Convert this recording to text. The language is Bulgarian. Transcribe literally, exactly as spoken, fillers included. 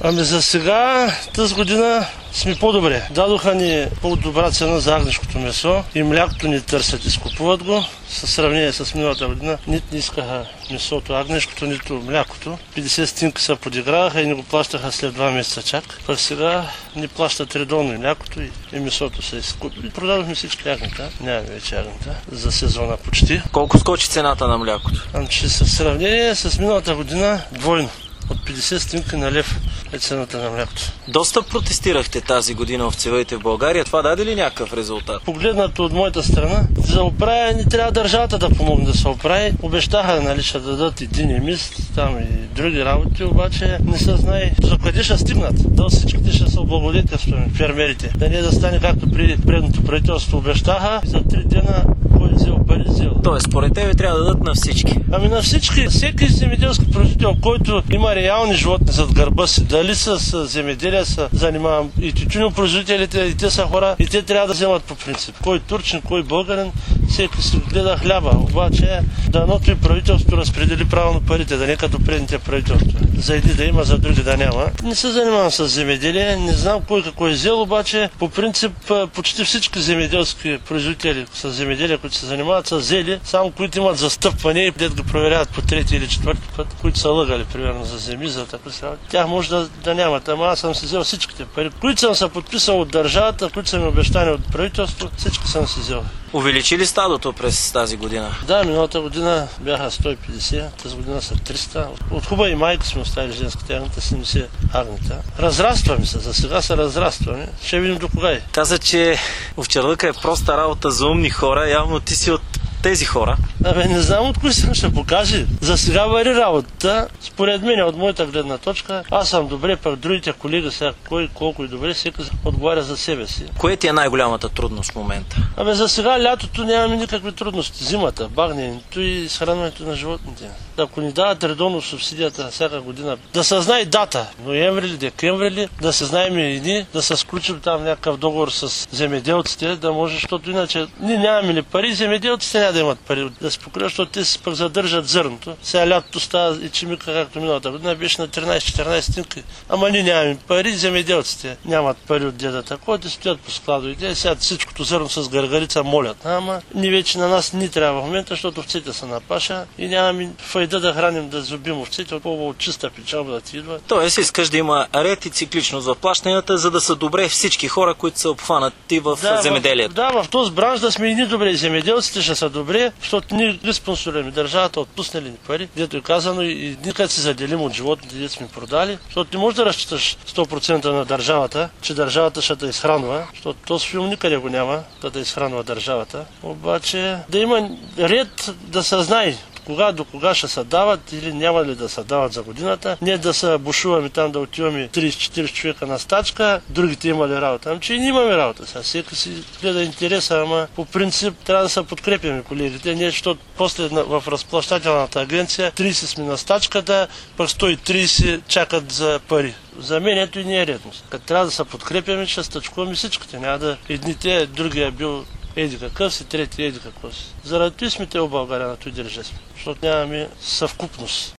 Ами за сега, тази година сме по-добре. Дадоха ни по-добра цена за агнешкото месо и млякото ни търсят, изкупуват го. Със сравнение с миналата година, нито не искаха месото агнешкото, нито млякото. петдесет стотинки се подиграваха и ни го плащаха след два месеца чак. Пък сега ни плащат редовно и млякото и, и месото се изкупи. Продадохме всички агнета, нямаме вече агнета за сезона почти. Колко скочи цената на млякото? Ами че в сравнение с миналата година двойно. От петдесет стотинки на лев е цената на млякото. Доста протестирахте тази година овцевъдите в България. Това даде ли някакъв резултат? Погледнато от моята страна, за оправя не трябва държавата да помогне да се оправи. Обещаха, нали, ще дадат един емист, там и други работи, обаче не се знае за къде ще стигнат. Да всичките ще се облагодетелстваме, фермерите. Да не да стане както при предното правителство обещаха, за три дена кой взел пари взел. Тоест, според тебе трябва да дадат на всички. Ами на всички. Всеки земеделски производител, който има реални животни зад гърба си, дали с земеделие се занимавам, и тютюнопроизводителите, и те са хора, и те трябва да вземат по принцип. Кой турчин, кой българин, всеки си гледа хляба. Обаче дано и правителството разпредели правилно парите, да не като предните правителства. За едни да има, за други да няма. Не се занимавам с земеделие, не знам кой какво е взел, обаче по принцип почти всички земеделски производители с земеделие, които се занимават, са взели, само които имат застъпване и дет го проверяват по трети или четвърти път, които са лъгали, примерно за земи, за такова сега. Тях може да, да нямат, ама аз съм си взел всичките пари, които съм се подписал от държавата, които са ми обещани от правителство, всички съм си взел. Увеличи ли стадото през тази година? Да, миналата година бяха сто и петдесет, тази година са триста. От хубави майки сме оставили женските агнета, седемдесет агнета. Разрастваме се, за сега се разрастваме. Ще видим до кога е. Каза, че овчарлъка е проста работа за умни хора, явно ти си от тези хора. Абе, не знам от кои съм ще покаже. За сега вари работата. Според мен, от моята гледна точка, аз съм добре, пък другите колеги сега, кой колко и добре, всеки отговаря за себе си. Кое ти е най-голямата трудност в момента? Абе, за сега лятото нямаме никакви трудности. Зимата, багненето и изхранването на животните. Ако ни дават редовно субсидията всяка година, да се знае дата, ноември или декември ли, да се знаем и ни, да се сключим там някакъв договор с земеделците, да може, защото иначе ние нямаме ли пари, земеделците няма да имат пари да се покриват, защото те си пък задържат зърното. Сега лятото става и чимика, както миналата година, беше на тринайсет-четиринайсет стотинки. Ама ние нямаме пари, земеделците нямат пари от дедата, които стоят по складовете, сега всичкото зърно с гаргарица молят. Ама ние вече на нас ни трябва в момента, защото овците са на паша и нямаме файда да храним, да зубим овците, по-от чиста печалба да ти идва. Тоест искаш да има ред и цикличност в плащанията, за да са добре всички хора, които са обхванати в да, земеделието. В, да, в този бранш да сме и ни добре, земеделците ще са добре, защото ние ги спонсорираме. Държавата отпуснали ни пари, дето е казано, и никъде се заделим от животните, дето сме продали, защото не можеш да разчиташ сто процента на държавата, че държавата ще те изхранва, защото този филм никъде го няма, да те изхранва държавата. Обаче да има ред да се знае кога до кога ще се дават или няма ли да се дават за годината. Не да се бушуваме там, да отиваме трийсет-четирийсет човека на стачка, другите имали работа. Ами че и ние имаме работа. Сега всеки си гледа интереса, ама по принцип трябва да се подкрепяме колегите. Не, защото после в разплащателната агенция трийсет сме на стачката, пък сто и трийсет чакат за пари. За мен ето и не е редност. Като трябва да се подкрепяме, ще стачкуваме всичките. Няма да едните, другия е бил еди какъв си, трети еди какво си. Заради това сме те в България на той държа сме, защото нямаме съвкупност.